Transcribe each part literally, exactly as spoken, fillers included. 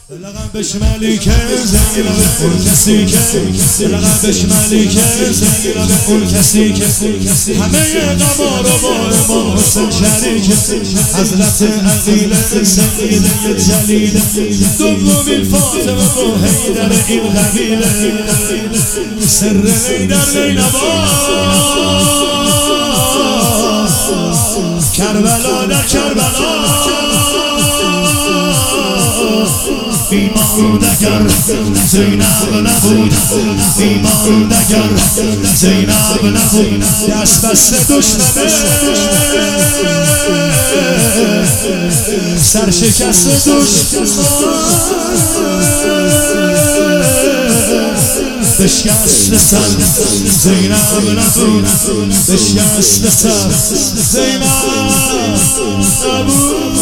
لقبش ملیکه زینب اون کسی که لقبش ملیکه زینب اون کسی که همه قمار و با امام حسین شریک حضرت عقیل سیده جلیل دومین فاطمه و حیدر این قبیله سر حیدر زینبا کربلا در کربلا ایمان دگر زینب نبود ایمان دگر زینب نبود دست بست دشمنه سرشکست دشمن بشکست سر زینب نبود بشکست سر زینب نبود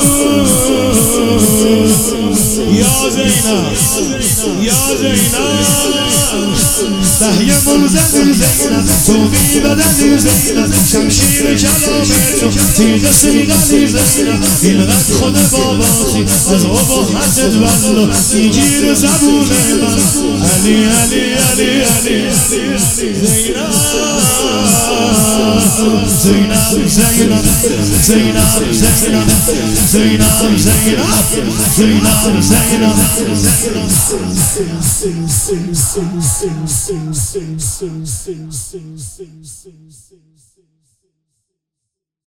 یا زینب یا زینب تهیه موزن زینب تو بی بدن زینب شمشیر کلامه تو تیغ سیغلی زینب اینقدر خود باباتی از ابهتت والله میگیر زبون من علی علی علی علی زینب زینب زینب زینب زینب زینب زینب زینب زینب